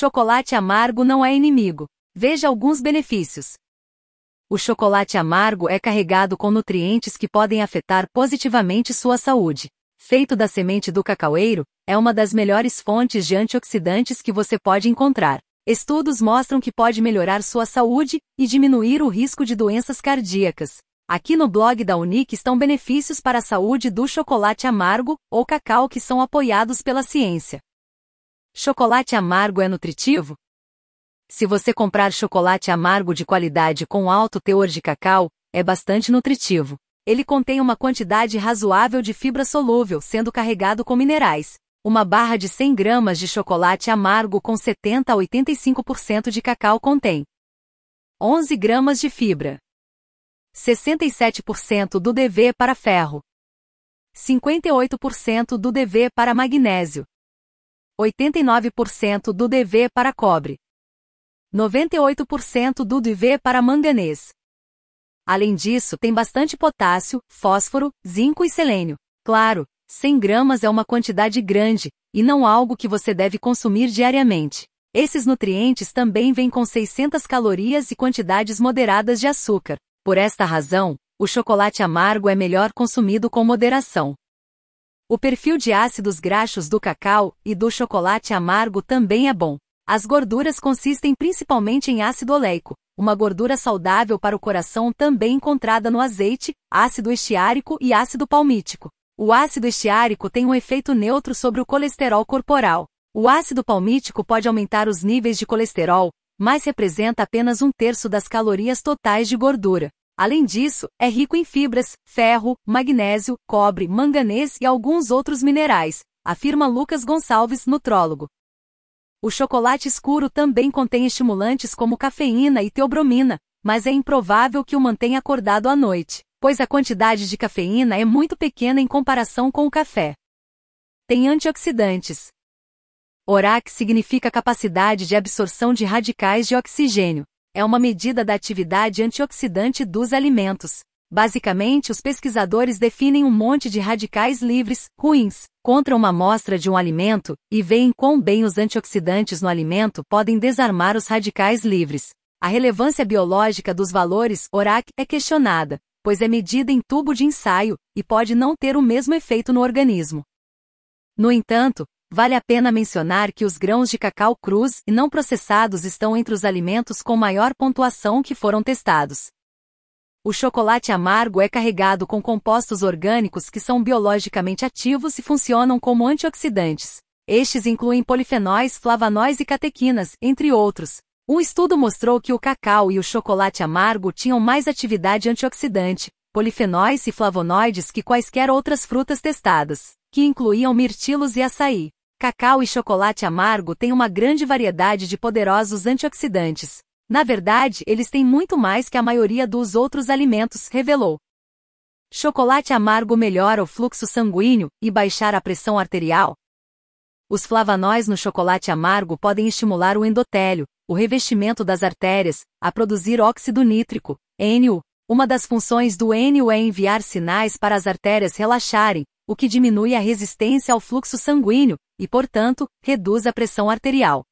chocolate amargo não é inimigo. Veja alguns benefícios. O chocolate amargo é carregado com nutrientes que podem afetar positivamente sua saúde. Feito da semente do cacaueiro, é uma das melhores fontes de antioxidantes que você pode encontrar. Estudos mostram que pode melhorar sua saúde e diminuir o risco de doenças cardíacas. Aqui no blog da Unic estão benefícios para a saúde do chocolate amargo ou cacau que são apoiados pela ciência. Chocolate amargo é nutritivo? Se você comprar chocolate amargo de qualidade com alto teor de cacau, é bastante nutritivo. Ele contém uma quantidade razoável de fibra solúvel, sendo carregado com minerais. Uma barra de 100 gramas de chocolate amargo com 70 a 85% de cacau contém 11 gramas de fibra, 67% do DV para ferro, 58% do DV para magnésio, 89% do DV para cobre, 98% do DV para manganês. Além disso, tem bastante potássio, fósforo, zinco e selênio. Claro, 100 gramas é uma quantidade grande, e não algo que você deve consumir diariamente. Esses nutrientes também vêm com 600 calorias e quantidades moderadas de açúcar. Por esta razão, o chocolate amargo é melhor consumido com moderação. O perfil de ácidos graxos do cacau e do chocolate amargo também é bom. As gorduras consistem principalmente em ácido oleico, uma gordura saudável para o coração também encontrada no azeite, ácido estiárico e ácido palmítico. O ácido estiárico tem um efeito neutro sobre o colesterol corporal. O ácido palmítico pode aumentar os níveis de colesterol, mas representa apenas 1/3 das calorias totais de gordura. Além disso, é rico em fibras, ferro, magnésio, cobre, manganês e alguns outros minerais, afirma Lucas Gonçalves, nutrólogo. O chocolate escuro também contém estimulantes como cafeína e teobromina, mas é improvável que o mantenha acordado à noite, pois a quantidade de cafeína é muito pequena em comparação com o café. Tem antioxidantes. ORAC significa capacidade de absorção de radicais de oxigênio. É uma medida da atividade antioxidante dos alimentos. Basicamente, os pesquisadores definem um monte de radicais livres, ruins, contra uma amostra de um alimento, e veem quão bem os antioxidantes no alimento podem desarmar os radicais livres. A relevância biológica dos valores ORAC é questionada, pois é medida em tubo de ensaio, e pode não ter o mesmo efeito no organismo. No entanto, vale a pena mencionar que os grãos de cacau crus e não processados estão entre os alimentos com maior pontuação que foram testados. O chocolate amargo é carregado com compostos orgânicos que são biologicamente ativos e funcionam como antioxidantes. Estes incluem polifenóis, flavonóis e catequinas, entre outros. Um estudo mostrou que o cacau e o chocolate amargo tinham mais atividade antioxidante, polifenóis e flavonoides que quaisquer outras frutas testadas, que incluíam mirtilos e açaí. Cacau e chocolate amargo têm uma grande variedade de poderosos antioxidantes. Na verdade, eles têm muito mais que a maioria dos outros alimentos, revelou. Chocolate amargo melhora o fluxo sanguíneo e baixar a pressão arterial. Os flavonóis no chocolate amargo podem estimular o endotélio, o revestimento das artérias, a produzir óxido nítrico, NO. Uma das funções do NO é enviar sinais para as artérias relaxarem, o que diminui a resistência ao fluxo sanguíneo e, portanto, reduz a pressão arterial.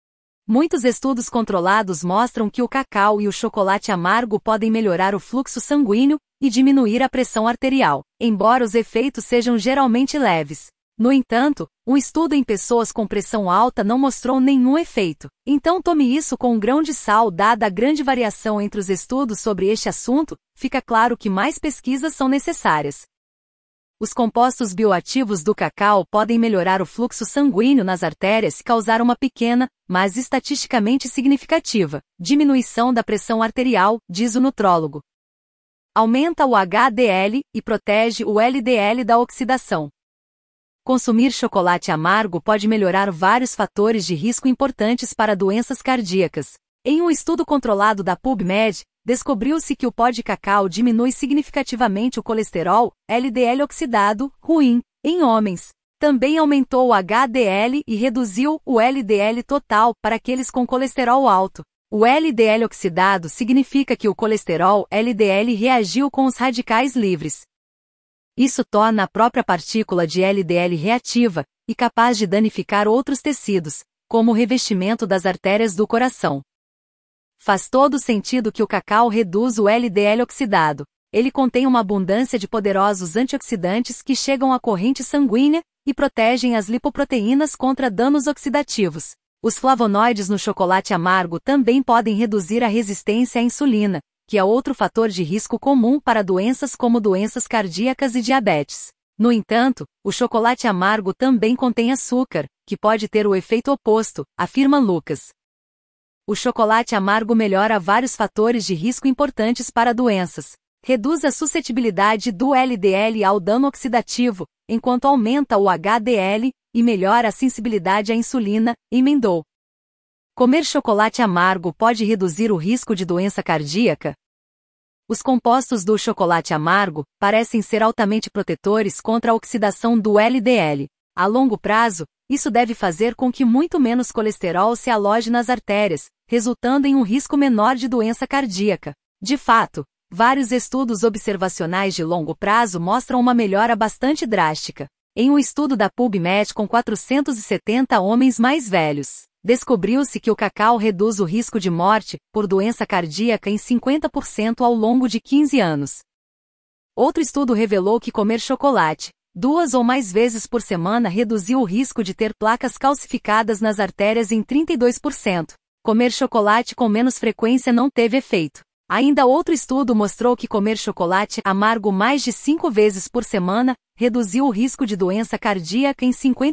Muitos estudos controlados mostram que o cacau e o chocolate amargo podem melhorar o fluxo sanguíneo e diminuir a pressão arterial, embora os efeitos sejam geralmente leves. No entanto, um estudo em pessoas com pressão alta não mostrou nenhum efeito. Então tome isso com um grão de sal. Dada a grande variação entre os estudos sobre este assunto, fica claro que mais pesquisas são necessárias. Os compostos bioativos do cacau podem melhorar o fluxo sanguíneo nas artérias e causar uma pequena, mas estatisticamente significativa, diminuição da pressão arterial, diz o nutrólogo. Aumenta o HDL e protege o LDL da oxidação. Consumir chocolate amargo pode melhorar vários fatores de risco importantes para doenças cardíacas. Em um estudo controlado da PubMed, descobriu-se que o pó de cacau diminui significativamente o colesterol, LDL oxidado, ruim, em homens. Também aumentou o HDL e reduziu o LDL total para aqueles com colesterol alto. O LDL oxidado significa que o colesterol LDL reagiu com os radicais livres. Isso torna a própria partícula de LDL reativa e capaz de danificar outros tecidos, como o revestimento das artérias do coração. Faz todo sentido que o cacau reduz o LDL oxidado. Ele contém uma abundância de poderosos antioxidantes que chegam à corrente sanguínea e protegem as lipoproteínas contra danos oxidativos. Os flavonoides no chocolate amargo também podem reduzir a resistência à insulina, que é outro fator de risco comum para doenças como doenças cardíacas e diabetes. No entanto, o chocolate amargo também contém açúcar, que pode ter o efeito oposto, afirma Lucas. O chocolate amargo melhora vários fatores de risco importantes para doenças. Reduz a suscetibilidade do LDL ao dano oxidativo, enquanto aumenta o HDL, e melhora a sensibilidade à insulina, emendou. Comer chocolate amargo pode reduzir o risco de doença cardíaca? Os compostos do chocolate amargo parecem ser altamente protetores contra a oxidação do LDL. A longo prazo, isso deve fazer com que muito menos colesterol se aloje nas artérias, resultando em um risco menor de doença cardíaca. De fato, vários estudos observacionais de longo prazo mostram uma melhora bastante drástica. Em um estudo da PubMed com 470 homens mais velhos, descobriu-se que o cacau reduz o risco de morte por doença cardíaca em 50% ao longo de 15 anos. Outro estudo revelou que comer chocolate 2 ou mais vezes por semana reduziu o risco de ter placas calcificadas nas artérias em 32%. Comer chocolate com menos frequência não teve efeito. Ainda outro estudo mostrou que comer chocolate amargo mais de 5 vezes por semana reduziu o risco de doença cardíaca em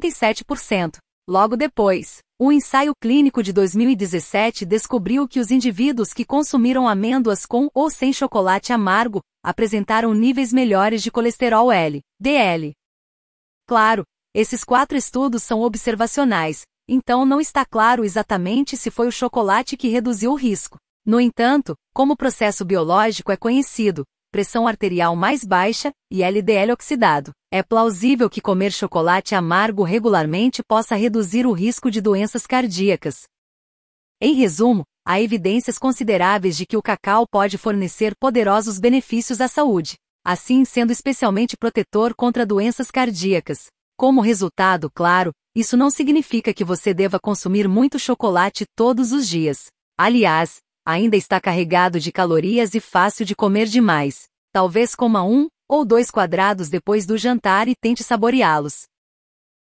57%. Logo depois, um ensaio clínico de 2017 descobriu que os indivíduos que consumiram amêndoas com ou sem chocolate amargo apresentaram níveis melhores de colesterol LDL. Claro, esses 4 estudos são observacionais, então não está claro exatamente se foi o chocolate que reduziu o risco. No entanto, como o processo biológico é conhecido, pressão arterial mais baixa e LDL oxidado, é plausível que comer chocolate amargo regularmente possa reduzir o risco de doenças cardíacas. Em resumo, há evidências consideráveis de que o cacau pode fornecer poderosos benefícios à saúde, assim sendo especialmente protetor contra doenças cardíacas. Como resultado, claro, isso não significa que você deva consumir muito chocolate todos os dias. Aliás, ainda está carregado de calorias e fácil de comer demais. Talvez coma 1 ou 2 quadrados depois do jantar e tente saboreá-los.